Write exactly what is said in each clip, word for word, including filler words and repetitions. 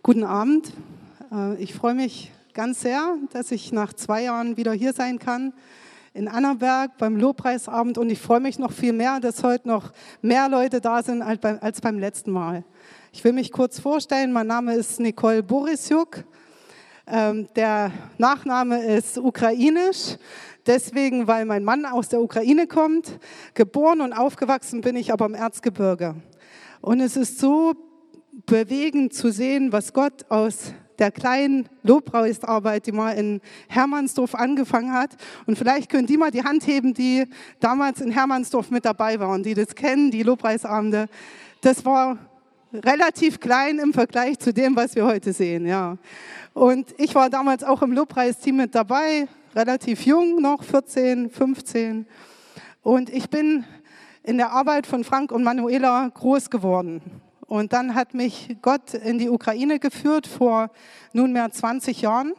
Guten Abend. Ich freue mich ganz sehr, dass ich nach zwei Jahren wieder hier sein kann in Annaberg beim Lobpreisabend. Und ich freue mich noch viel mehr, dass heute noch mehr Leute da sind als beim letzten Mal. Ich will mich kurz vorstellen. Mein Name ist Nicole Borisjuk. Der Nachname ist ukrainisch. Deswegen, weil mein Mann aus der Ukraine kommt. Geboren und aufgewachsen bin ich aber im Erzgebirge. Und es ist so bewegend zu sehen, was Gott aus der kleinen Lobpreisarbeit, die mal in Hermannsdorf angefangen hat. Und vielleicht können die mal die Hand heben, die damals in Hermannsdorf mit dabei waren, die das kennen, die Lobpreisabende. Das war relativ klein im Vergleich zu dem, was wir heute sehen. Ja. Und ich war damals auch im Lobpreisteam mit dabei, relativ jung noch, vierzehn, fünfzehn. Und ich bin in der Arbeit von Frank und Manuela groß geworden. Und dann hat mich Gott in die Ukraine geführt vor nunmehr zwanzig Jahren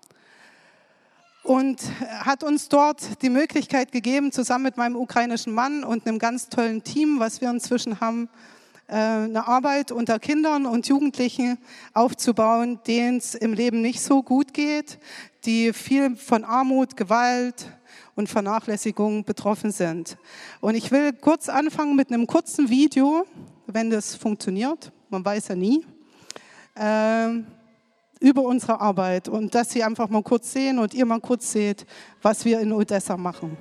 und hat uns dort die Möglichkeit gegeben, zusammen mit meinem ukrainischen Mann und einem ganz tollen Team, was wir inzwischen haben, eine Arbeit unter Kindern und Jugendlichen aufzubauen, denen es im Leben nicht so gut geht, die viel von Armut, Gewalt und Vernachlässigung betroffen sind. Und ich will kurz anfangen mit einem kurzen Video, wenn das funktioniert, man weiß ja nie, äh, über unsere Arbeit und dass Sie einfach mal kurz sehen und ihr mal kurz seht, was wir in Odessa machen.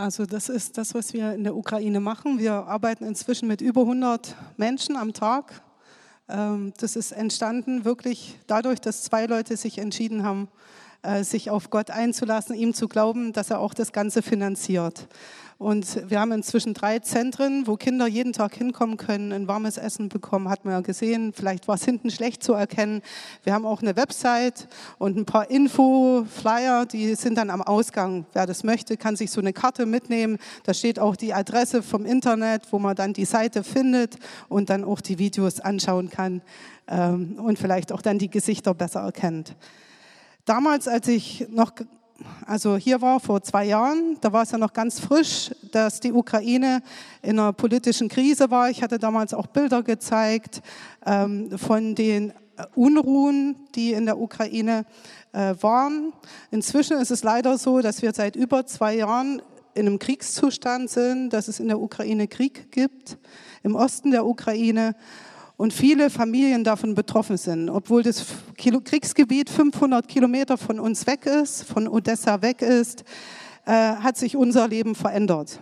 Also das ist das, was wir in der Ukraine machen. Wir arbeiten inzwischen mit über hundert Menschen am Tag. Das ist entstanden wirklich dadurch, dass zwei Leute sich entschieden haben, sich auf Gott einzulassen, ihm zu glauben, dass er auch das Ganze finanziert. Und wir haben inzwischen drei Zentren, wo Kinder jeden Tag hinkommen können, ein warmes Essen bekommen, hat man ja gesehen. Vielleicht war es hinten schlecht zu erkennen. Wir haben auch eine Website und ein paar Info-Flyer, die sind dann am Ausgang. Wer das möchte, kann sich so eine Karte mitnehmen. Da steht auch die Adresse vom Internet, wo man dann die Seite findet und dann auch die Videos anschauen kann ähm, und vielleicht auch dann die Gesichter besser erkennt. Damals, als ich noch also hier war, vor zwei Jahren, da war es ja noch ganz frisch, dass die Ukraine in einer politischen Krise war. Ich hatte damals auch Bilder gezeigt ähm, von den Unruhen, die in der Ukraine äh, waren. Inzwischen ist es leider so, dass wir seit über zwei Jahren in einem Kriegszustand sind, dass es in der Ukraine Krieg gibt, im Osten der Ukraine. Und viele Familien davon betroffen sind. Obwohl das Kriegsgebiet fünfhundert Kilometer von uns weg ist, von Odessa weg ist, äh, hat sich unser Leben verändert.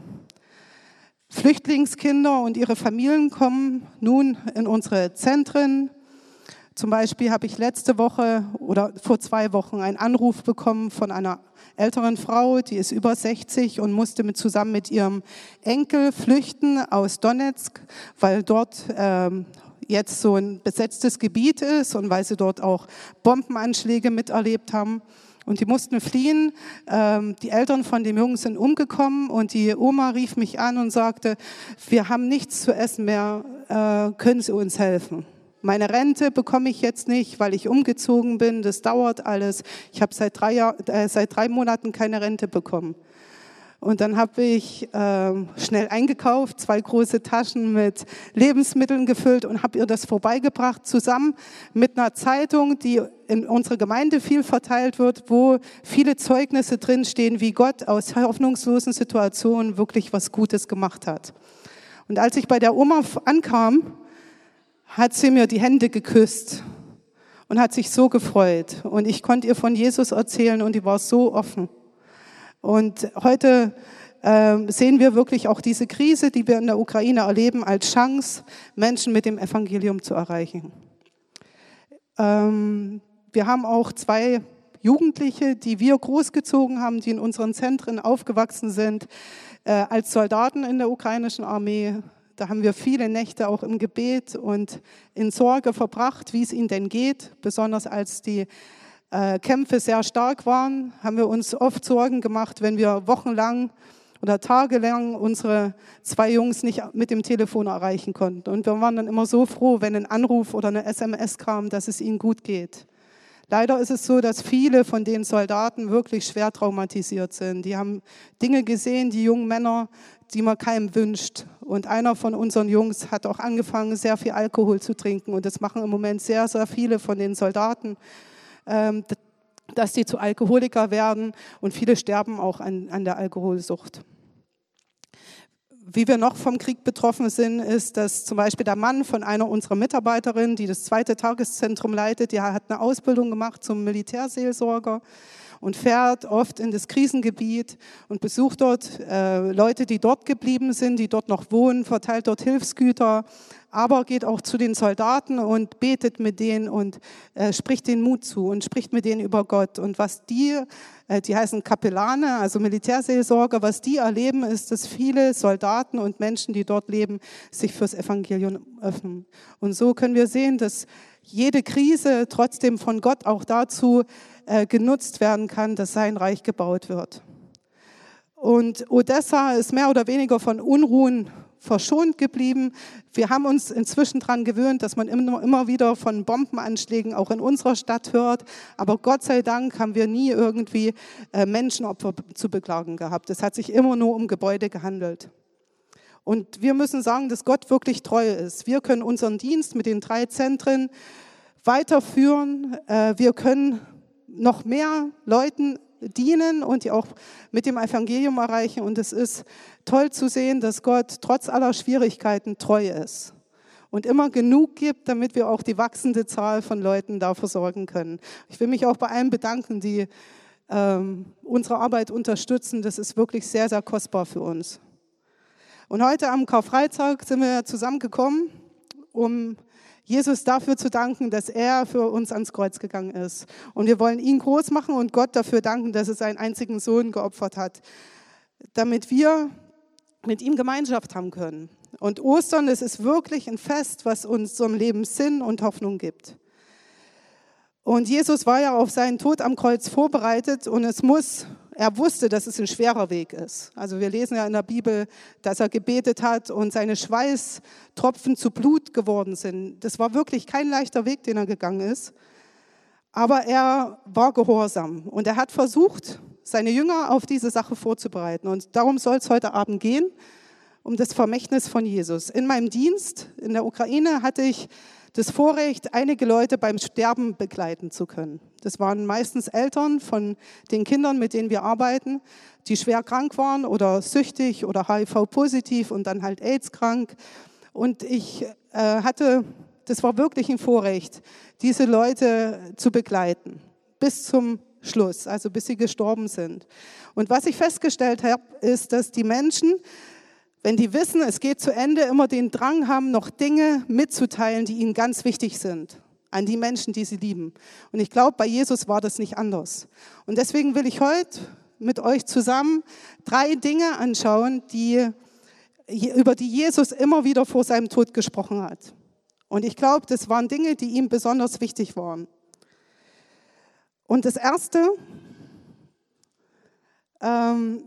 Flüchtlingskinder und ihre Familien kommen nun in unsere Zentren. Zum Beispiel habe ich letzte Woche oder vor zwei Wochen einen Anruf bekommen von einer älteren Frau, die ist über sechzig und musste mit, zusammen mit ihrem Enkel flüchten aus Donetsk, weil dort ähm, jetzt so ein besetztes Gebiet ist und weil sie dort auch Bombenanschläge miterlebt haben. Und die mussten fliehen. Ähm, die Eltern von dem Jungen sind umgekommen und die Oma rief mich an und sagte, wir haben nichts zu essen mehr, äh, können Sie uns helfen? Meine Rente bekomme ich jetzt nicht, weil ich umgezogen bin, das dauert alles. Ich habe seit drei Jahr, äh, seit drei Monaten keine Rente bekommen. Und dann habe ich äh, schnell eingekauft, zwei große Taschen mit Lebensmitteln gefüllt und habe ihr das vorbeigebracht, zusammen mit einer Zeitung, die in unserer Gemeinde viel verteilt wird, wo viele Zeugnisse drinstehen, wie Gott aus hoffnungslosen Situationen wirklich was Gutes gemacht hat. Und als ich bei der Oma ankam, hat sie mir die Hände geküsst und hat sich so gefreut. Und ich konnte ihr von Jesus erzählen und die war so offen. Und heute äh, sehen wir wirklich auch diese Krise, die wir in der Ukraine erleben, als Chance, Menschen mit dem Evangelium zu erreichen. Ähm, wir haben auch zwei Jugendliche, die wir großgezogen haben, die in unseren Zentren aufgewachsen sind, äh, als Soldaten in der ukrainischen Armee. Da haben wir viele Nächte auch im Gebet und in Sorge verbracht, wie es ihnen denn geht, besonders als die Kämpfe sehr stark waren, haben wir uns oft Sorgen gemacht, wenn wir wochenlang oder tagelang unsere zwei Jungs nicht mit dem Telefon erreichen konnten. Und wir waren dann immer so froh, wenn ein Anruf oder eine S M S kam, dass es ihnen gut geht. Leider ist es so, dass viele von den Soldaten wirklich schwer traumatisiert sind. Die haben Dinge gesehen, die jungen Männer, die man keinem wünscht. Und einer von unseren Jungs hat auch angefangen, sehr viel Alkohol zu trinken. Und das machen im Moment sehr, sehr viele von den Soldaten, dass die zu Alkoholiker werden und viele sterben auch an, an der Alkoholsucht. Wie wir noch vom Krieg betroffen sind, ist, dass zum Beispiel der Mann von einer unserer Mitarbeiterinnen, die das zweite Tageszentrum leitet, die hat eine Ausbildung gemacht zum Militärseelsorger und fährt oft in das Krisengebiet und besucht dort äh, Leute, die dort geblieben sind, die dort noch wohnen, verteilt dort Hilfsgüter, aber geht auch zu den Soldaten und betet mit denen und äh, spricht denen Mut zu und spricht mit denen über Gott. Und was die, äh, die heißen Kapellane, also Militärseelsorger, was die erleben, ist, dass viele Soldaten und Menschen, die dort leben, sich fürs Evangelium öffnen. Und so können wir sehen, dass jede Krise trotzdem von Gott auch dazu äh, genutzt werden kann, dass sein Reich gebaut wird. Und Odessa ist mehr oder weniger von Unruhen verschont geblieben. Wir haben uns inzwischen daran gewöhnt, dass man immer, immer wieder von Bombenanschlägen auch in unserer Stadt hört. Aber Gott sei Dank haben wir nie irgendwie äh, Menschenopfer zu beklagen gehabt. Es hat sich immer nur um Gebäude gehandelt. Und wir müssen sagen, dass Gott wirklich treu ist. Wir können unseren Dienst mit den drei Zentren weiterführen. Äh, wir können noch mehr Leuten dienen und die auch mit dem Evangelium erreichen. Und es ist toll zu sehen, dass Gott trotz aller Schwierigkeiten treu ist und immer genug gibt, damit wir auch die wachsende Zahl von Leuten da versorgen können. Ich will mich auch bei allen bedanken, die ähm, unsere Arbeit unterstützen. Das ist wirklich sehr, sehr kostbar für uns. Und heute am Karfreitag sind wir zusammengekommen, um Jesus dafür zu danken, dass er für uns ans Kreuz gegangen ist. Und wir wollen ihn groß machen und Gott dafür danken, dass er seinen einzigen Sohn geopfert hat, damit wir mit ihm Gemeinschaft haben können. Und Ostern, das ist wirklich ein Fest, was unserem Leben Sinn und Hoffnung gibt. Und Jesus war ja auf seinen Tod am Kreuz vorbereitet und es muss, er wusste, dass es ein schwerer Weg ist. Also wir lesen ja in der Bibel, dass er gebetet hat und seine Schweißtropfen zu Blut geworden sind. Das war wirklich kein leichter Weg, den er gegangen ist. Aber er war gehorsam und er hat versucht, seine Jünger auf diese Sache vorzubereiten. Und darum soll es heute Abend gehen, um das Vermächtnis von Jesus. In meinem Dienst in der Ukraine hatte ich das Vorrecht, einige Leute beim Sterben begleiten zu können. Das waren meistens Eltern von den Kindern, mit denen wir arbeiten, die schwer krank waren oder süchtig oder H I V-positiv und dann halt AIDS-krank. Und ich äh, hatte, das war wirklich ein Vorrecht, diese Leute zu begleiten bis zum Schluss, also bis sie gestorben sind. Und was ich festgestellt habe, ist, dass die Menschen, wenn die wissen, es geht zu Ende, immer den Drang haben, noch Dinge mitzuteilen, die ihnen ganz wichtig sind, an die Menschen, die sie lieben. Und ich glaube, bei Jesus war das nicht anders. Und deswegen will ich heute mit euch zusammen drei Dinge anschauen, die, über die Jesus immer wieder vor seinem Tod gesprochen hat. Und ich glaube, das waren Dinge, die ihm besonders wichtig waren. Und das Erste, ähm,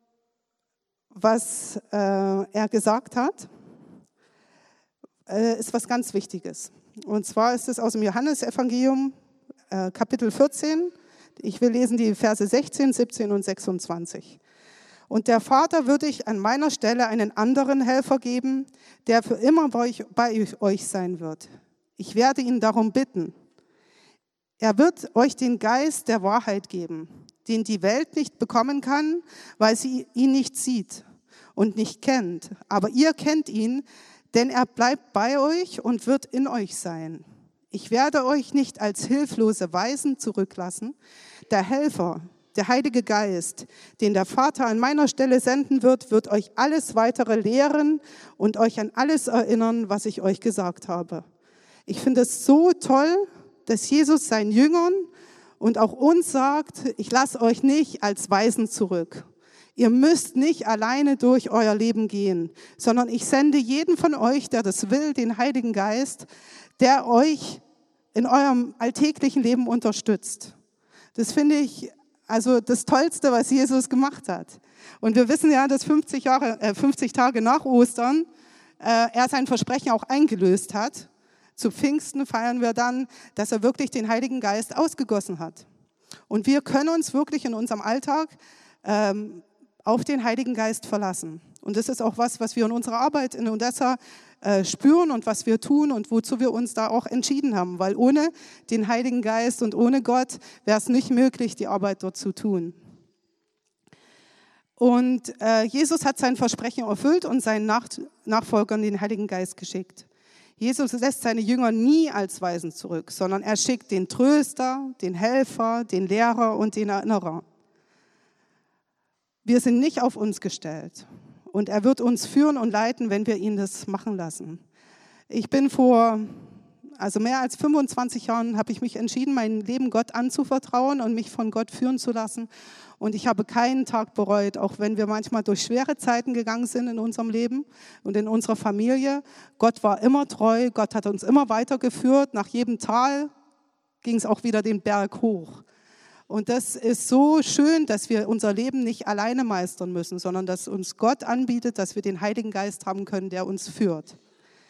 was äh, er gesagt hat, äh, ist was ganz Wichtiges. Und zwar ist es aus dem Johannesevangelium, äh, Kapitel vierzehn. Ich will lesen die Verse sechzehn, siebzehn und sechsundzwanzig. Und der Vater wird euch an meiner Stelle einen anderen Helfer geben, der für immer bei euch, bei euch sein wird. Ich werde ihn darum bitten. Er wird euch den Geist der Wahrheit geben, den die Welt nicht bekommen kann, weil sie ihn nicht sieht und nicht kennt. Aber ihr kennt ihn, denn er bleibt bei euch und wird in euch sein. Ich werde euch nicht als hilflose Waisen zurücklassen. Der Helfer, der Heilige Geist, den der Vater an meiner Stelle senden wird, wird euch alles weitere lehren und euch an alles erinnern, was ich euch gesagt habe. Ich finde es so toll, dass Jesus seinen Jüngern und auch uns sagt, ich lasse euch nicht als Waisen zurück. Ihr müsst nicht alleine durch euer Leben gehen, sondern ich sende jeden von euch, der das will, den Heiligen Geist, der euch in eurem alltäglichen Leben unterstützt. Das finde ich also das Tollste, was Jesus gemacht hat. Und wir wissen ja, dass fünfzig, Jahre, äh, fünfzig Tage nach Ostern äh, er sein Versprechen auch eingelöst hat. Zu Pfingsten feiern wir dann, dass er wirklich den Heiligen Geist ausgegossen hat. Und wir können uns wirklich in unserem Alltag ähm, auf den Heiligen Geist verlassen. Und das ist auch was, was wir in unserer Arbeit in Odessa äh, spüren und was wir tun und wozu wir uns da auch entschieden haben. Weil ohne den Heiligen Geist und ohne Gott wäre es nicht möglich, die Arbeit dort zu tun. Und äh, Jesus hat sein Versprechen erfüllt und seinen Nach- Nachfolgern den Heiligen Geist geschickt. Jesus lässt seine Jünger nie als Waisen zurück, sondern er schickt den Tröster, den Helfer, den Lehrer und den Erinnerer. Wir sind nicht auf uns gestellt und er wird uns führen und leiten, wenn wir ihn das machen lassen. Ich bin vor also mehr als fünfundzwanzig Jahren habe ich mich entschieden, mein Leben Gott anzuvertrauen und mich von Gott führen zu lassen. Und ich habe keinen Tag bereut, auch wenn wir manchmal durch schwere Zeiten gegangen sind in unserem Leben und in unserer Familie. Gott war immer treu, Gott hat uns immer weitergeführt. Nach jedem Tal ging es auch wieder den Berg hoch. Und das ist so schön, dass wir unser Leben nicht alleine meistern müssen, sondern dass uns Gott anbietet, dass wir den Heiligen Geist haben können, der uns führt.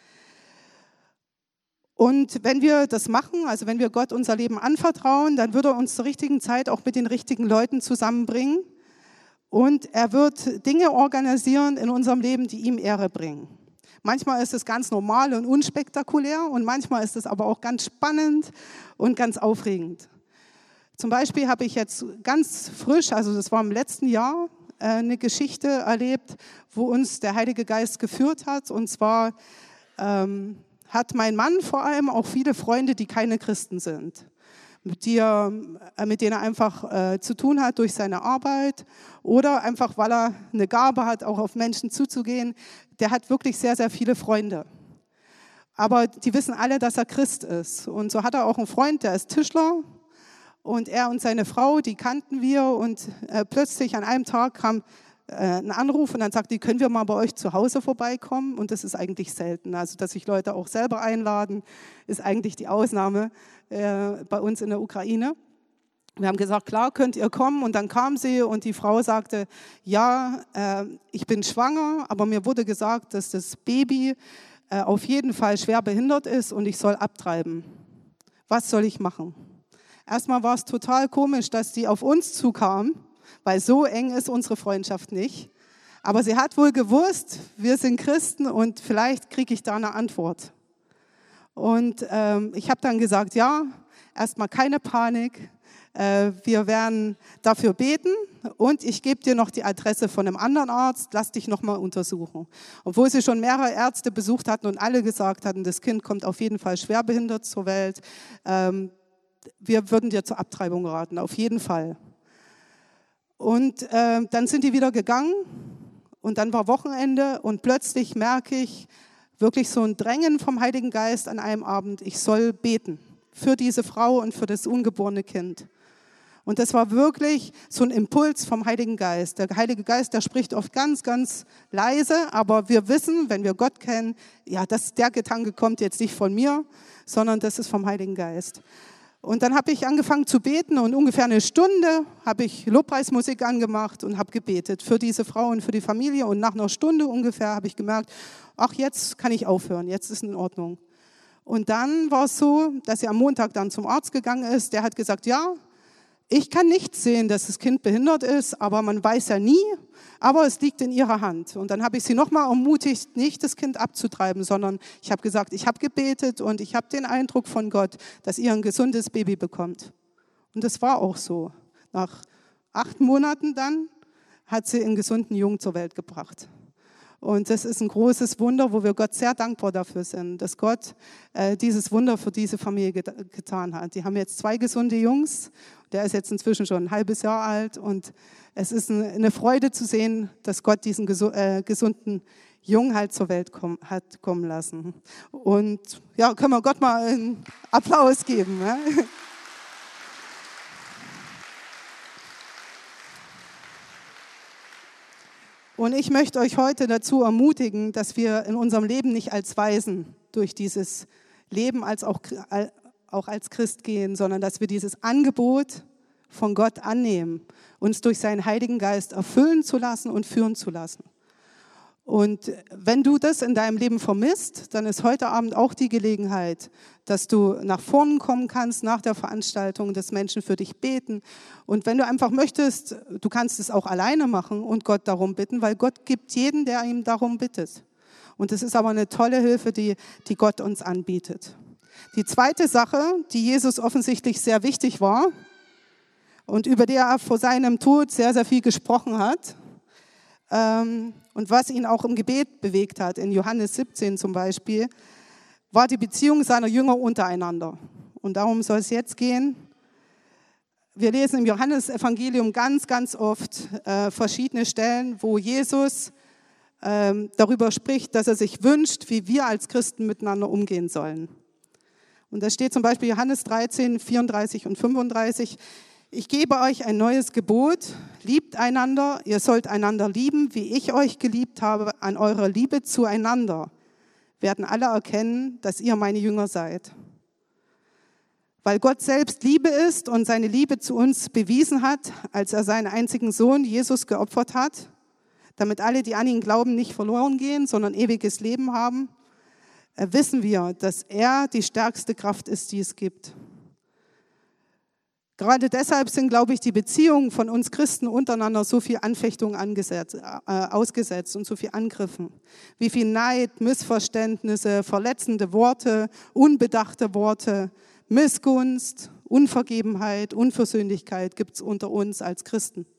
Und wenn wir das machen, also wenn wir Gott unser Leben anvertrauen, dann wird er uns zur richtigen Zeit auch mit den richtigen Leuten zusammenbringen. Und er wird Dinge organisieren in unserem Leben, die ihm Ehre bringen. Manchmal ist es ganz normal und unspektakulär und manchmal ist es aber auch ganz spannend und ganz aufregend. Zum Beispiel habe ich jetzt ganz frisch, also das war im letzten Jahr, eine Geschichte erlebt, wo uns der Heilige Geist geführt hat. Und zwar ähm, hat mein Mann vor allem auch viele Freunde, die keine Christen sind. mit, die er, mit denen er einfach äh, zu tun hat durch seine Arbeit oder einfach, weil er eine Gabe hat, auch auf Menschen zuzugehen. Der hat wirklich sehr, sehr viele Freunde. Aber die wissen alle, dass er Christ ist. Und so hat er auch einen Freund, der ist Tischler. Und er und seine Frau, die kannten wir. Und äh, plötzlich an einem Tag kam äh, ein Anruf und dann sagte die, können wir mal bei euch zu Hause vorbeikommen? Und das ist eigentlich selten. Also, dass sich Leute auch selber einladen, ist eigentlich die Ausnahme äh, bei uns in der Ukraine. Wir haben gesagt, klar, könnt ihr kommen. Und dann kam sie und die Frau sagte, ja, äh, ich bin schwanger, aber mir wurde gesagt, dass das Baby äh, auf jeden Fall schwer behindert ist und ich soll abtreiben. Was soll ich machen? Erstmal war es total komisch, dass die auf uns zukam, weil so eng ist unsere Freundschaft nicht. Aber sie hat wohl gewusst, wir sind Christen und vielleicht kriege ich da eine Antwort. Und ähm, ich habe dann gesagt, ja, erstmal keine Panik. Wir werden dafür beten und ich gebe dir noch die Adresse von einem anderen Arzt, lass dich nochmal untersuchen. Obwohl sie schon mehrere Ärzte besucht hatten und alle gesagt hatten, das Kind kommt auf jeden Fall schwerbehindert zur Welt, wir würden dir zur Abtreibung raten, auf jeden Fall. Und äh, dann sind die wieder gegangen und dann war Wochenende und plötzlich merke ich wirklich so ein Drängen vom Heiligen Geist an einem Abend, ich soll beten für diese Frau und für das ungeborene Kind. Und das war wirklich so ein Impuls vom Heiligen Geist. Der Heilige Geist, der spricht oft ganz, ganz leise, aber wir wissen, wenn wir Gott kennen, ja, das, der Gedanke kommt jetzt nicht von mir, sondern das ist vom Heiligen Geist. Und dann habe ich angefangen zu beten und ungefähr eine Stunde habe ich Lobpreismusik angemacht und habe gebetet für diese Frau und für die Familie. Und nach einer Stunde ungefähr habe ich gemerkt, ach, jetzt kann ich aufhören, jetzt ist in Ordnung. Und dann war es so, dass sie am Montag dann zum Arzt gegangen ist. Der hat gesagt, ja, ich kann nicht sehen, dass das Kind behindert ist, aber man weiß ja nie, aber es liegt in ihrer Hand. Und dann habe ich sie nochmal ermutigt, nicht das Kind abzutreiben, sondern ich habe gesagt, ich habe gebetet und ich habe den Eindruck von Gott, dass ihr ein gesundes Baby bekommt. Und das war auch so. Nach acht Monaten dann hat sie einen gesunden Jungen zur Welt gebracht. Und das ist ein großes Wunder, wo wir Gott sehr dankbar dafür sind, dass Gott äh, dieses Wunder für diese Familie get- getan hat. Die haben jetzt zwei gesunde Jungs, der ist jetzt inzwischen schon ein halbes Jahr alt und es ist eine, eine Freude zu sehen, dass Gott diesen gesu- äh, gesunden Jungen halt zur Welt komm, hat kommen lassen. Und ja, können wir Gott mal einen Applaus geben. Ne? Und ich möchte euch heute dazu ermutigen, dass wir in unserem Leben nicht als Waisen durch dieses Leben als auch, auch als Christ gehen, sondern dass wir dieses Angebot von Gott annehmen, uns durch seinen Heiligen Geist erfüllen zu lassen und führen zu lassen. Und wenn du das in deinem Leben vermisst, dann ist heute Abend auch die Gelegenheit, dass du nach vorne kommen kannst nach der Veranstaltung, dass Menschen für dich beten. Und wenn du einfach möchtest, du kannst es auch alleine machen und Gott darum bitten, weil Gott gibt jeden, der ihm darum bittet. Und das ist aber eine tolle Hilfe, die, die Gott uns anbietet. Die zweite Sache, die Jesus offensichtlich sehr wichtig war und über die er vor seinem Tod sehr, sehr viel gesprochen hat, ähm, und was ihn auch im Gebet bewegt hat, in Johannes siebzehn zum Beispiel, war die Beziehung seiner Jünger untereinander. Und darum soll es jetzt gehen. Wir lesen im Johannesevangelium ganz, ganz oft äh, verschiedene Stellen, wo Jesus ähm, darüber spricht, dass er sich wünscht, wie wir als Christen miteinander umgehen sollen. Und da steht zum Beispiel Johannes dreizehn, vierunddreißig und fünfunddreißig, ich gebe euch ein neues Gebot, liebt einander, ihr sollt einander lieben, wie ich euch geliebt habe, an eurer Liebe zueinander werden alle erkennen, dass ihr meine Jünger seid. Weil Gott selbst Liebe ist und seine Liebe zu uns bewiesen hat, als er seinen einzigen Sohn Jesus geopfert hat, damit alle, die an ihn glauben, nicht verloren gehen, sondern ewiges Leben haben, wissen wir, dass er die stärkste Kraft ist, die es gibt. Gerade deshalb sind, glaube ich, die Beziehungen von uns Christen untereinander so viel Anfechtung angesetzt, äh, ausgesetzt und so viel Angriffen. Wie viel Neid, Missverständnisse, verletzende Worte, unbedachte Worte, Missgunst, Unvergebenheit, Unversöhnlichkeit gibt es unter uns als Christen.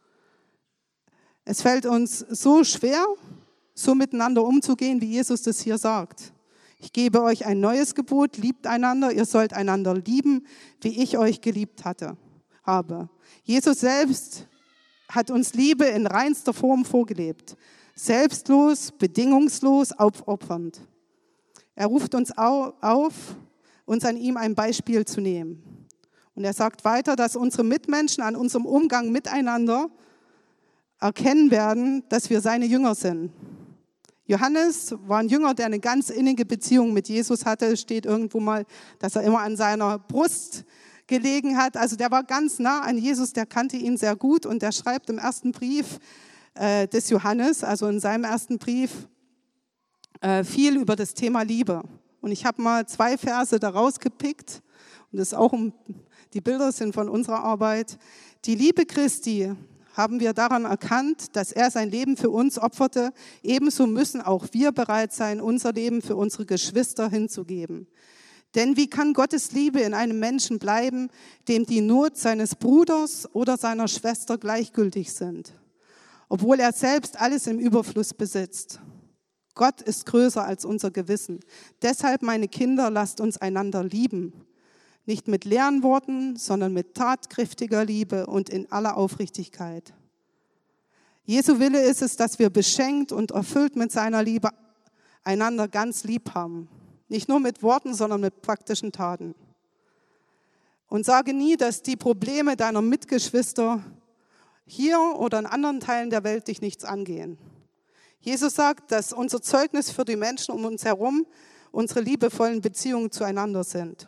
Es fällt uns so schwer, so miteinander umzugehen, wie Jesus das hier sagt. Ich gebe euch ein neues Gebot, liebt einander, ihr sollt einander lieben, wie ich euch geliebt hatte, habe. Jesus selbst hat uns Liebe in reinster Form vorgelebt. Selbstlos, bedingungslos, aufopfernd. Er ruft uns auf, uns an ihm ein Beispiel zu nehmen. Und er sagt weiter, dass unsere Mitmenschen an unserem Umgang miteinander erkennen werden, dass wir seine Jünger sind. Johannes war ein Jünger, der eine ganz innige Beziehung mit Jesus hatte. Es steht irgendwo mal, dass er immer an seiner Brust gelegen hat. Also der war ganz nah an Jesus, der kannte ihn sehr gut. Und der schreibt im ersten Brief äh, des Johannes, also in seinem ersten Brief, äh, viel über das Thema Liebe. Und ich habe mal zwei Verse da rausgepickt. Und das ist auch, um, die Bilder sind von unserer Arbeit. Die Liebe Christi haben wir daran erkannt, dass er sein Leben für uns opferte. Ebenso müssen auch wir bereit sein, unser Leben für unsere Geschwister hinzugeben. Denn wie kann Gottes Liebe in einem Menschen bleiben, dem die Not seines Bruders oder seiner Schwester gleichgültig sind, obwohl er selbst alles im Überfluss besitzt? Gott ist größer als unser Gewissen. Deshalb, meine Kinder, lasst uns einander lieben. Nicht mit leeren Worten, sondern mit tatkräftiger Liebe und in aller Aufrichtigkeit. Jesu Wille ist es, dass wir beschenkt und erfüllt mit seiner Liebe einander ganz lieb haben. Nicht nur mit Worten, sondern mit praktischen Taten. Und sage nie, dass die Probleme deiner Mitgeschwister hier oder in anderen Teilen der Welt dich nichts angehen. Jesus sagt, dass unser Zeugnis für die Menschen um uns herum unsere liebevollen Beziehungen zueinander sind.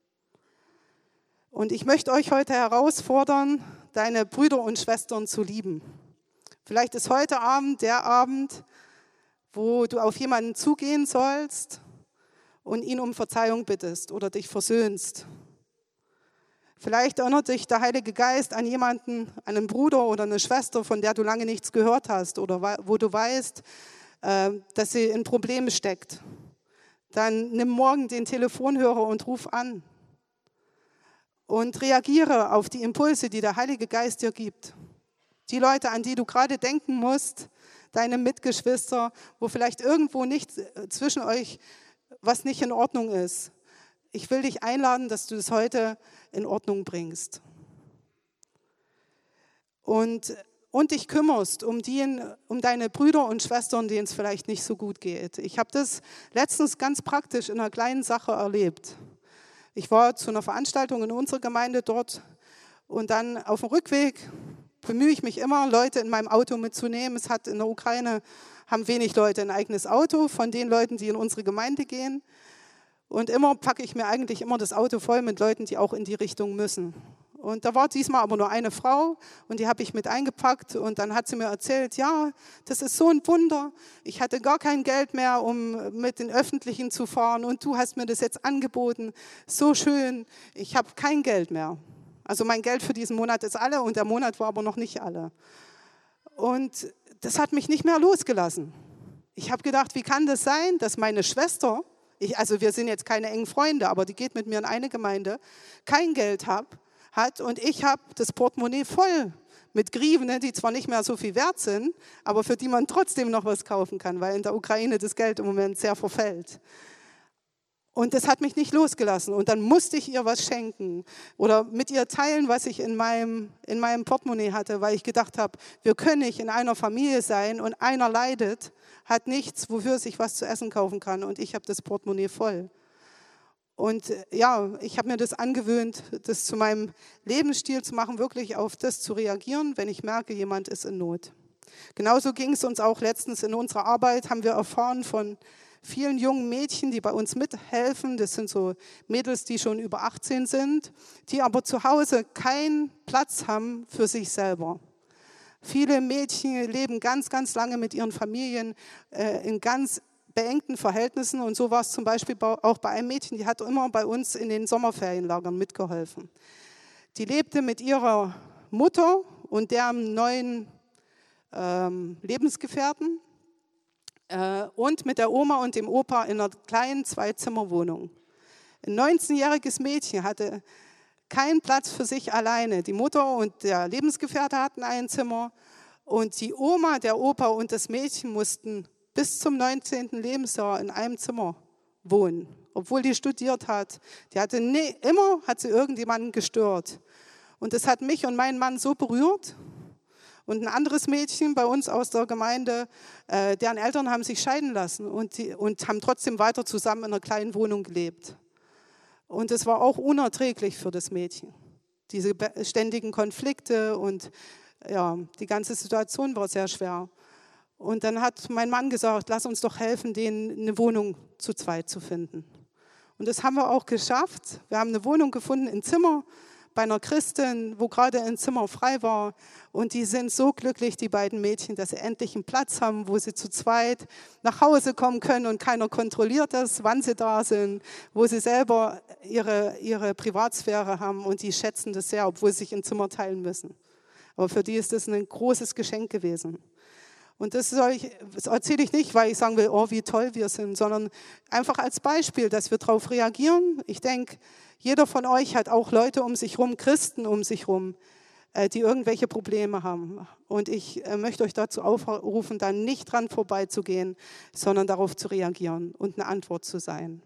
Und ich möchte euch heute herausfordern, deine Brüder und Schwestern zu lieben. Vielleicht ist heute Abend der Abend, wo du auf jemanden zugehen sollst und ihn um Verzeihung bittest oder dich versöhnst. Vielleicht erinnert dich der Heilige Geist an jemanden, an einen Bruder oder eine Schwester, von der du lange nichts gehört hast oder wo du weißt, dass sie in Problemen steckt. Dann nimm morgen den Telefonhörer und ruf an. Und reagiere auf die Impulse, die der Heilige Geist dir gibt. Die Leute, an die du gerade denken musst, deine Mitgeschwister, wo vielleicht irgendwo nicht zwischen euch was nicht in Ordnung ist. Ich will dich einladen, dass du das heute in Ordnung bringst. Und, und dich kümmerst um, die, um deine Brüder und Schwestern, denen es vielleicht nicht so gut geht. Ich habe das letztens ganz praktisch in einer kleinen Sache erlebt. Ich war zu einer Veranstaltung in unserer Gemeinde dort und dann auf dem Rückweg bemühe ich mich immer, Leute in meinem Auto mitzunehmen. Es hat in der Ukraine, haben wenig Leute ein eigenes Auto von den Leuten, die in unsere Gemeinde gehen. Und immer packe ich mir eigentlich immer das Auto voll mit Leuten, die auch in die Richtung müssen. Und da war diesmal aber nur eine Frau und die habe ich mit eingepackt und dann hat sie mir erzählt, ja, das ist so ein Wunder, ich hatte gar kein Geld mehr, um mit den Öffentlichen zu fahren und du hast mir das jetzt angeboten, so schön, ich habe kein Geld mehr. Also mein Geld für diesen Monat ist alle und der Monat war aber noch nicht alle. Und das hat mich nicht mehr losgelassen. Ich habe gedacht, wie kann das sein, dass meine Schwester, ich, also wir sind jetzt keine engen Freunde, aber die geht mit mir in eine Gemeinde, kein Geld hat, hat und ich habe das Portemonnaie voll mit Grivne, die zwar nicht mehr so viel wert sind, aber für die man trotzdem noch was kaufen kann, weil in der Ukraine das Geld im Moment sehr verfällt. Und das hat mich nicht losgelassen und dann musste ich ihr was schenken oder mit ihr teilen, was ich in meinem, in meinem Portemonnaie hatte, weil ich gedacht habe, wir können nicht in einer Familie sein und einer leidet, hat nichts, wofür er sich was zu essen kaufen kann und ich habe das Portemonnaie voll. Und ja, ich habe mir das angewöhnt, das zu meinem Lebensstil zu machen, wirklich auf das zu reagieren, wenn ich merke, jemand ist in Not. Genauso ging es uns auch letztens in unserer Arbeit, haben wir erfahren von vielen jungen Mädchen, die bei uns mithelfen. Das sind so Mädels, die schon über achtzehn sind, die aber zu Hause keinen Platz haben für sich selber. Viele Mädchen leben ganz, ganz lange mit ihren Familien äh, in ganz beengten Verhältnissen und so war es zum Beispiel auch bei einem Mädchen, die hat immer bei uns in den Sommerferienlagern mitgeholfen. Die lebte mit ihrer Mutter und deren neuen ähm, Lebensgefährten äh, und mit der Oma und dem Opa in einer kleinen Zwei-Zimmer-Wohnung. Ein neunzehnjähriges Mädchen hatte keinen Platz für sich alleine. Die Mutter und der Lebensgefährte hatten ein Zimmer und die Oma, der Opa und das Mädchen mussten bis zum neunzehnten Lebensjahr in einem Zimmer wohnen, obwohl die studiert hat. Die hatte nie, immer hat sie irgendjemanden gestört. Und das hat mich und meinen Mann so berührt. Und ein anderes Mädchen bei uns aus der Gemeinde, äh, deren Eltern haben sich scheiden lassen und, die, und haben trotzdem weiter zusammen in einer kleinen Wohnung gelebt. Und es war auch unerträglich für das Mädchen. Diese ständigen Konflikte und ja, die ganze Situation war sehr schwer. Und dann hat mein Mann gesagt, lass uns doch helfen, denen eine Wohnung zu zweit zu finden. Und das haben wir auch geschafft. Wir haben eine Wohnung gefunden, ein Zimmer bei einer Christin, wo gerade ein Zimmer frei war. Und die sind so glücklich, die beiden Mädchen, dass sie endlich einen Platz haben, wo sie zu zweit nach Hause kommen können und keiner kontrolliert das, wann sie da sind, wo sie selber ihre, ihre Privatsphäre haben und die schätzen das sehr, obwohl sie sich ein Zimmer teilen müssen. Aber für die ist das ein großes Geschenk gewesen. Und das, ich, das erzähle ich nicht, weil ich sagen will, oh, wie toll wir sind, sondern einfach als Beispiel, dass wir darauf reagieren. Ich denke, jeder von euch hat auch Leute um sich herum, Christen um sich herum, die irgendwelche Probleme haben. Und ich möchte euch dazu aufrufen, da nicht dran vorbeizugehen, sondern darauf zu reagieren und eine Antwort zu sein.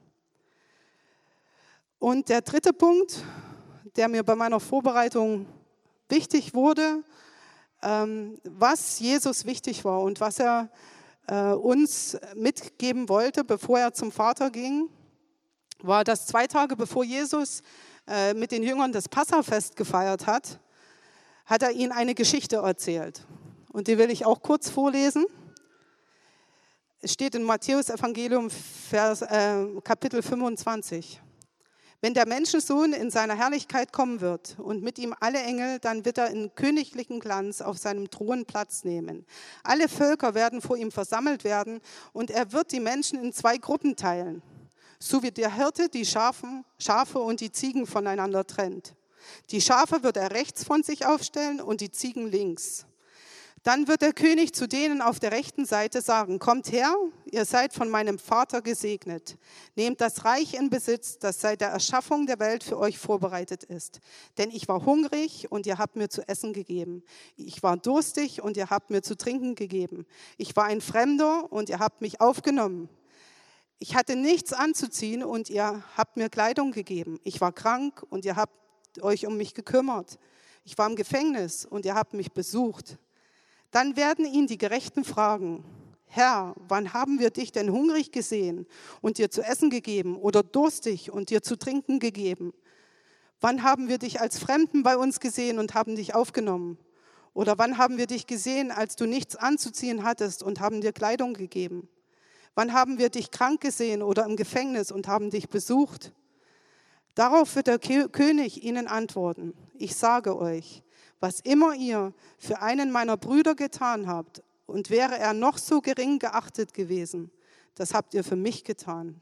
Und der dritte Punkt, der mir bei meiner Vorbereitung wichtig wurde, was Jesus wichtig war und was er uns mitgeben wollte, bevor er zum Vater ging, war, dass zwei Tage bevor Jesus mit den Jüngern das Passafest gefeiert hat, hat er ihnen eine Geschichte erzählt. Und die will ich auch kurz vorlesen. Es steht in Matthäus Evangelium, Vers, äh, Kapitel fünfundzwanzig. Wenn der Menschensohn in seiner Herrlichkeit kommen wird und mit ihm alle Engel, dann wird er in königlichen Glanz auf seinem Thron Platz nehmen. Alle Völker werden vor ihm versammelt werden und er wird die Menschen in zwei Gruppen teilen, so wie der Hirte die Schafen, Schafe und die Ziegen voneinander trennt. Die Schafe wird er rechts von sich aufstellen und die Ziegen links. Dann wird der König zu denen auf der rechten Seite sagen, kommt her, ihr seid von meinem Vater gesegnet. Nehmt das Reich in Besitz, das seit der Erschaffung der Welt für euch vorbereitet ist. Denn ich war hungrig und ihr habt mir zu essen gegeben. Ich war durstig und ihr habt mir zu trinken gegeben. Ich war ein Fremder und ihr habt mich aufgenommen. Ich hatte nichts anzuziehen und ihr habt mir Kleidung gegeben. Ich war krank und ihr habt euch um mich gekümmert. Ich war im Gefängnis und ihr habt mich besucht. Dann werden ihn die Gerechten fragen, Herr, wann haben wir dich denn hungrig gesehen und dir zu essen gegeben oder durstig und dir zu trinken gegeben? Wann haben wir dich als Fremden bei uns gesehen und haben dich aufgenommen? Oder wann haben wir dich gesehen, als du nichts anzuziehen hattest und haben dir Kleidung gegeben? Wann haben wir dich krank gesehen oder im Gefängnis und haben dich besucht? Darauf wird der König ihnen antworten, ich sage euch, was immer ihr für einen meiner Brüder getan habt, und wäre er noch so gering geachtet gewesen, das habt ihr für mich getan.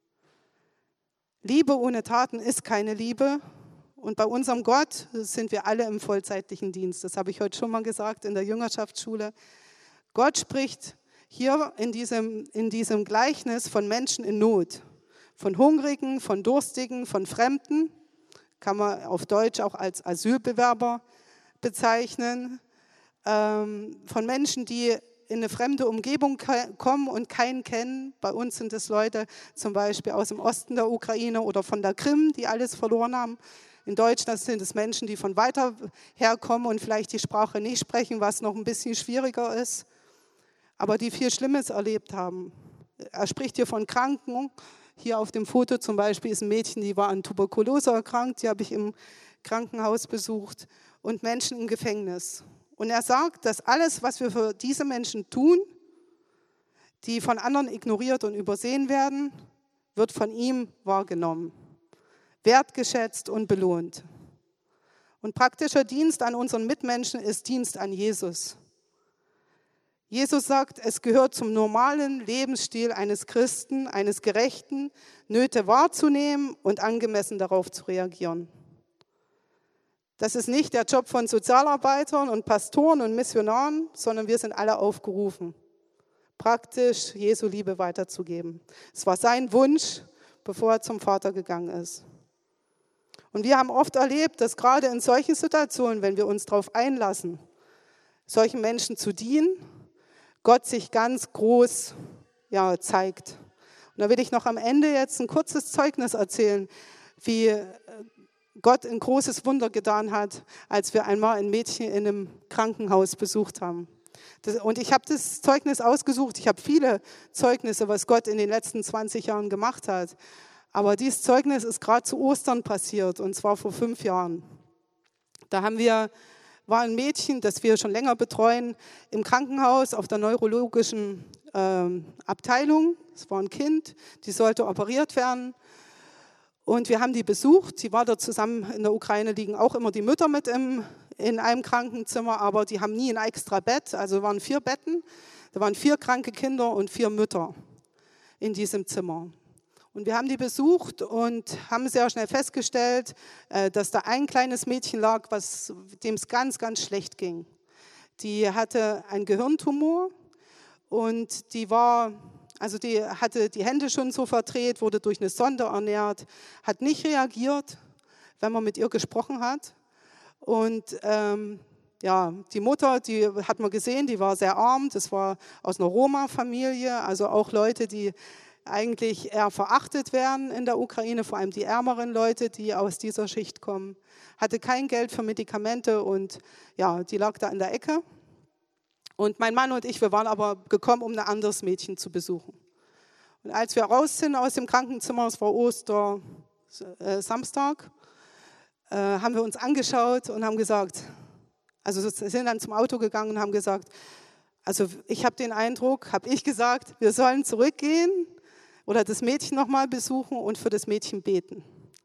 Liebe ohne Taten ist keine Liebe. Und bei unserem Gott sind wir alle im vollzeitlichen Dienst. Das habe ich heute schon mal gesagt in der Jüngerschaftsschule. Gott spricht hier in diesem, in diesem Gleichnis von Menschen in Not. Von Hungrigen, von Durstigen, von Fremden. Kann man auf Deutsch auch als Asylbewerber bezeichnen, ähm, von Menschen, die in eine fremde Umgebung kommen und keinen kennen. Bei uns sind es Leute zum Beispiel aus dem Osten der Ukraine oder von der Krim, die alles verloren haben. In Deutschland sind es Menschen, die von weiter herkommen und vielleicht die Sprache nicht sprechen, was noch ein bisschen schwieriger ist, aber die viel Schlimmes erlebt haben. Er spricht hier von Kranken. Hier auf dem Foto zum Beispiel ist ein Mädchen, die war an Tuberkulose erkrankt, die habe ich im Krankenhaus besucht. Und Menschen im Gefängnis. Und er sagt, dass alles, was wir für diese Menschen tun, die von anderen ignoriert und übersehen werden, wird von ihm wahrgenommen, wertgeschätzt und belohnt. Und praktischer Dienst an unseren Mitmenschen ist Dienst an Jesus. Jesus sagt, es gehört zum normalen Lebensstil eines Christen, eines Gerechten, Nöte wahrzunehmen und angemessen darauf zu reagieren. Das ist nicht der Job von Sozialarbeitern und Pastoren und Missionaren, sondern wir sind alle aufgerufen, praktisch Jesu Liebe weiterzugeben. Es war sein Wunsch, bevor er zum Vater gegangen ist. Und wir haben oft erlebt, dass gerade in solchen Situationen, wenn wir uns darauf einlassen, solchen Menschen zu dienen, Gott sich ganz groß ja, zeigt. Und da will ich noch am Ende jetzt ein kurzes Zeugnis erzählen, wie Gott ein großes Wunder getan hat, als wir einmal ein Mädchen in einem Krankenhaus besucht haben. Das, und ich habe das Zeugnis ausgesucht. Ich habe viele Zeugnisse, was Gott in den letzten zwanzig Jahren gemacht hat. Aber dieses Zeugnis ist gerade zu Ostern passiert, und zwar vor fünf Jahren. Da haben wir, war ein Mädchen, das wir schon länger betreuen, im Krankenhaus auf der neurologischen ähm, Abteilung. Es war ein Kind, die sollte operiert werden. Und wir haben die besucht. Sie war dort zusammen. In der Ukraine liegen auch immer die Mütter mit im, in einem Krankenzimmer, aber die haben nie ein extra Bett. Also waren vier Betten. Da waren vier kranke Kinder und vier Mütter in diesem Zimmer. Und wir haben die besucht und haben sehr schnell festgestellt, dass da ein kleines Mädchen lag, was, dem es ganz, ganz schlecht ging. Die hatte einen Gehirntumor und die war, also die hatte die Hände schon so verdreht, wurde durch eine Sonde ernährt, hat nicht reagiert, wenn man mit ihr gesprochen hat. Und ähm, ja, die Mutter, die hat man gesehen, die war sehr arm, das war aus einer Roma-Familie, also auch Leute, die eigentlich eher verachtet werden in der Ukraine, vor allem die ärmeren Leute, die aus dieser Schicht kommen. Hatte kein Geld für Medikamente und ja, die lag da in der Ecke. Und mein Mann und ich, wir waren aber gekommen, um ein anderes Mädchen zu besuchen. Und als wir raus sind aus dem Krankenzimmer, es war Oster, äh, Samstag, äh, haben wir uns angeschaut und haben gesagt, also sind dann zum Auto gegangen und haben gesagt, also ich habe den Eindruck, habe ich gesagt, wir sollen zurückgehen oder das Mädchen nochmal besuchen und für das Mädchen beten.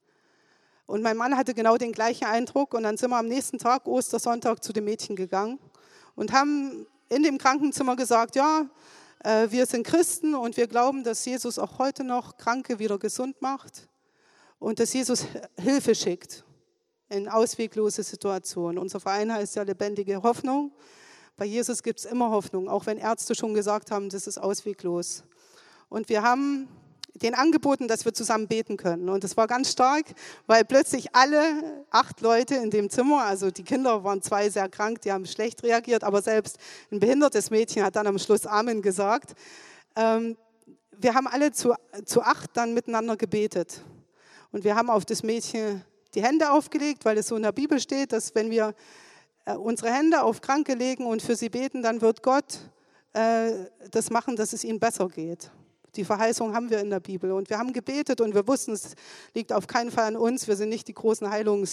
Und mein Mann hatte genau den gleichen Eindruck und dann sind wir am nächsten Tag, Ostersonntag, zu dem Mädchen gegangen und haben in dem Krankenzimmer gesagt, ja, äh, wir sind Christen und wir glauben, dass Jesus auch heute noch Kranke wieder gesund macht und dass Jesus Hilfe schickt in ausweglose Situationen. Unser Verein heißt ja Lebendige Hoffnung. Bei Jesus gibt es immer Hoffnung, auch wenn Ärzte schon gesagt haben, das ist ausweglos. Und wir haben denen angeboten, dass wir zusammen beten können. Und das war ganz stark, weil plötzlich alle acht Leute in dem Zimmer, also die Kinder waren zwei sehr krank, die haben schlecht reagiert, aber selbst ein behindertes Mädchen hat dann am Schluss Amen gesagt. Ähm, wir haben alle zu, zu acht dann miteinander gebetet. Und wir haben auf das Mädchen die Hände aufgelegt, weil es so in der Bibel steht, dass wenn wir unsere Hände auf Kranke legen und für sie beten, dann wird Gott äh, das machen, dass es ihnen besser geht. Die Verheißung haben wir in der Bibel. Und wir haben gebetet und wir wussten, es liegt auf keinen Fall an uns. Wir sind nicht die großen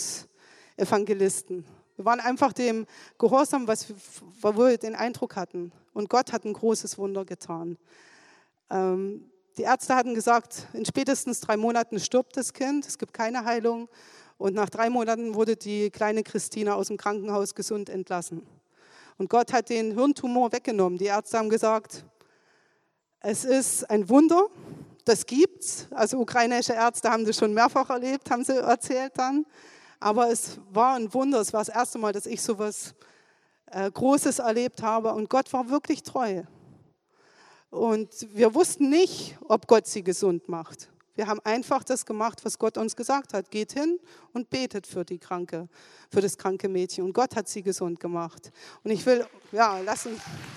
Heilungsevangelisten. Wir waren einfach dem gehorsam, was wir, wo wir den Eindruck hatten. Und Gott hat ein großes Wunder getan. Ähm, die Ärzte hatten gesagt, in spätestens drei Monaten stirbt das Kind. Es gibt keine Heilung. Und nach drei Monaten wurde die kleine Christina aus dem Krankenhaus gesund entlassen. Und Gott hat den Hirntumor weggenommen. Die Ärzte haben gesagt, es ist ein Wunder, das gibt's. Also ukrainische Ärzte haben das schon mehrfach erlebt, haben sie erzählt dann. Aber es war ein Wunder, es war das erste Mal, dass ich so etwas äh, Großes erlebt habe. Und Gott war wirklich treu. Und wir wussten nicht, ob Gott sie gesund macht. Wir haben einfach das gemacht, was Gott uns gesagt hat. Geht hin und betet für die Kranke, für das kranke Mädchen. Und Gott hat sie gesund gemacht. Und ich will, ja, lassen.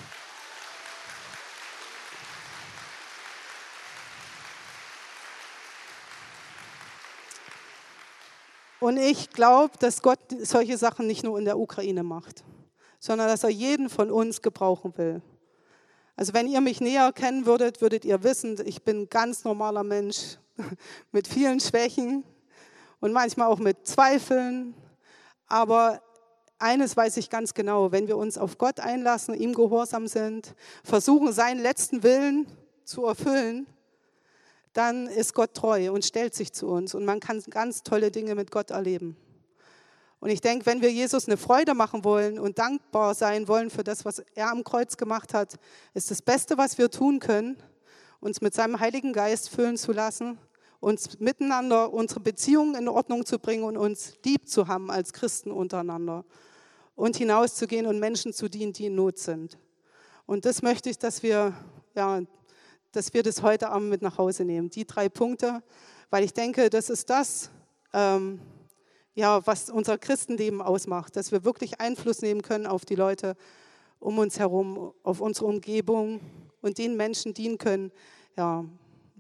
Und ich glaube, dass Gott solche Sachen nicht nur in der Ukraine macht, sondern dass er jeden von uns gebrauchen will. Also wenn ihr mich näher kennen würdet, würdet ihr wissen, ich bin ein ganz normaler Mensch mit vielen Schwächen und manchmal auch mit Zweifeln. Aber eines weiß ich ganz genau, wenn wir uns auf Gott einlassen, ihm gehorsam sind, versuchen, seinen letzten Willen zu erfüllen, dann ist Gott treu und stellt sich zu uns. Und man kann ganz tolle Dinge mit Gott erleben. Und ich denke, wenn wir Jesus eine Freude machen wollen und dankbar sein wollen für das, was er am Kreuz gemacht hat, ist das Beste, was wir tun können, uns mit seinem Heiligen Geist füllen zu lassen, uns miteinander unsere Beziehungen in Ordnung zu bringen und uns lieb zu haben als Christen untereinander und hinauszugehen und Menschen zu dienen, die in Not sind. Und das möchte ich, dass wir, ja, dass wir das heute Abend mit nach Hause nehmen, die drei Punkte, weil ich denke, das ist das, ähm, ja, was unser Christenleben ausmacht, dass wir wirklich Einfluss nehmen können auf die Leute um uns herum, auf unsere Umgebung und den Menschen dienen können, ja,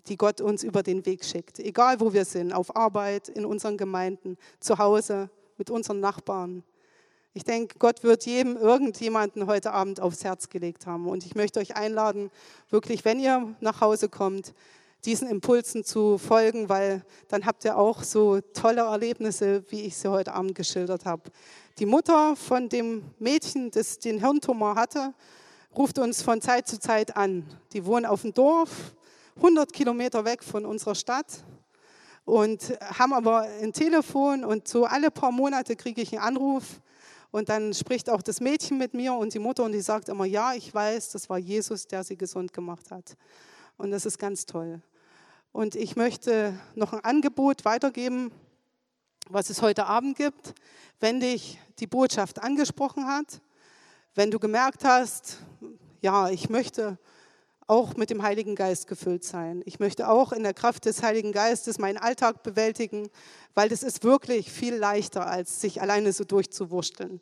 die Gott uns über den Weg schickt. Egal, wo wir sind, auf Arbeit, in unseren Gemeinden, zu Hause, mit unseren Nachbarn. Ich denke, Gott wird jedem irgendjemanden heute Abend aufs Herz gelegt haben. Und ich möchte euch einladen, wirklich, wenn ihr nach Hause kommt, diesen Impulsen zu folgen, weil dann habt ihr auch so tolle Erlebnisse, wie ich sie heute Abend geschildert habe. Die Mutter von dem Mädchen, das den Hirntumor hatte, ruft uns von Zeit zu Zeit an. Die wohnen auf dem Dorf, hundert Kilometer weg von unserer Stadt und haben aber ein Telefon und so alle paar Monate kriege ich einen Anruf und dann spricht auch das Mädchen mit mir und die Mutter und die sagt immer, ja, ich weiß, das war Jesus, der sie gesund gemacht hat. Und das ist ganz toll. Und ich möchte noch ein Angebot weitergeben, was es heute Abend gibt. Wenn dich die Botschaft angesprochen hat, wenn du gemerkt hast, ja, ich möchte auch mit dem Heiligen Geist gefüllt sein. Ich möchte auch in der Kraft des Heiligen Geistes meinen Alltag bewältigen, weil das ist wirklich viel leichter, als sich alleine so durchzuwursteln.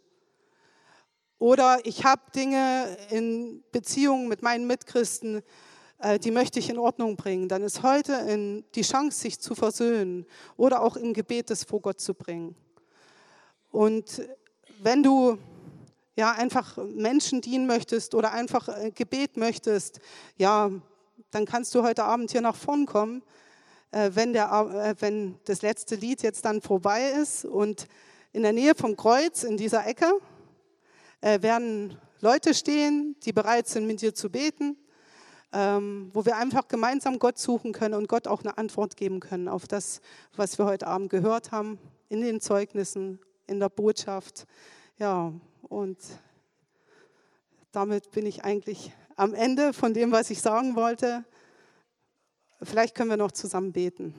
Oder ich habe Dinge in Beziehungen mit meinen Mitchristen, die möchte ich in Ordnung bringen. Dann ist heute die Chance, sich zu versöhnen oder auch im Gebet das vor Gott zu bringen. Und wenn du ja, einfach Menschen dienen möchtest oder einfach Gebet möchtest, ja, dann kannst du heute Abend hier nach vorn kommen, äh, wenn, der, äh, wenn das letzte Lied jetzt dann vorbei ist. Und in der Nähe vom Kreuz, in dieser Ecke, äh, werden Leute stehen, die bereit sind, mit dir zu beten, ähm, wo wir einfach gemeinsam Gott suchen können und Gott auch eine Antwort geben können auf das, was wir heute Abend gehört haben, in den Zeugnissen, in der Botschaft. Ja, und damit bin ich eigentlich am Ende von dem, was ich sagen wollte. Vielleicht können wir noch zusammen beten.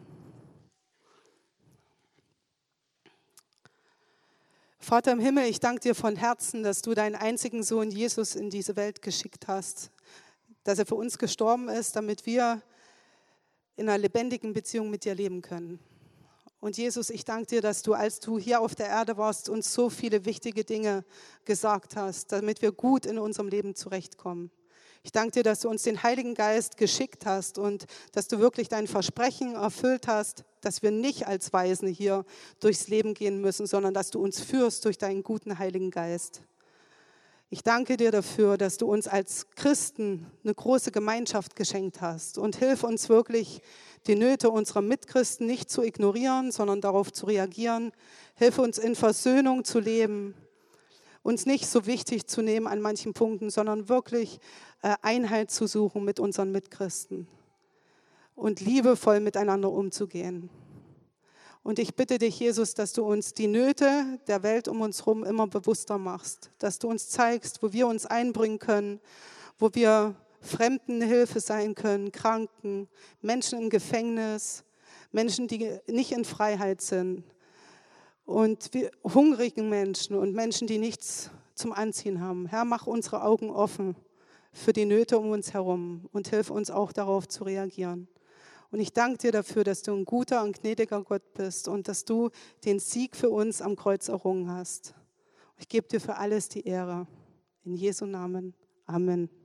Vater im Himmel, ich danke dir von Herzen, dass du deinen einzigen Sohn Jesus in diese Welt geschickt hast, dass er für uns gestorben ist, damit wir in einer lebendigen Beziehung mit dir leben können. Und Jesus, ich danke dir, dass du, als du hier auf der Erde warst, uns so viele wichtige Dinge gesagt hast, damit wir gut in unserem Leben zurechtkommen. Ich danke dir, dass du uns den Heiligen Geist geschickt hast und dass du wirklich dein Versprechen erfüllt hast, dass wir nicht als Waisen hier durchs Leben gehen müssen, sondern dass du uns führst durch deinen guten Heiligen Geist. Ich danke dir dafür, dass du uns als Christen eine große Gemeinschaft geschenkt hast und hilf uns wirklich, die Nöte unserer Mitchristen nicht zu ignorieren, sondern darauf zu reagieren. Hilf uns in Versöhnung zu leben, uns nicht so wichtig zu nehmen an manchen Punkten, sondern wirklich Einheit zu suchen mit unseren Mitchristen und liebevoll miteinander umzugehen. Und ich bitte dich, Jesus, dass du uns die Nöte der Welt um uns herum immer bewusster machst, dass du uns zeigst, wo wir uns einbringen können, wo wir Fremden Hilfe sein können, Kranken, Menschen im Gefängnis, Menschen, die nicht in Freiheit sind und wir, hungrigen Menschen und Menschen, die nichts zum Anziehen haben. Herr, mach unsere Augen offen für die Nöte um uns herum und hilf uns auch darauf zu reagieren. Und ich danke dir dafür, dass du ein guter und gnädiger Gott bist und dass du den Sieg für uns am Kreuz errungen hast. Ich gebe dir für alles die Ehre. In Jesu Namen. Amen.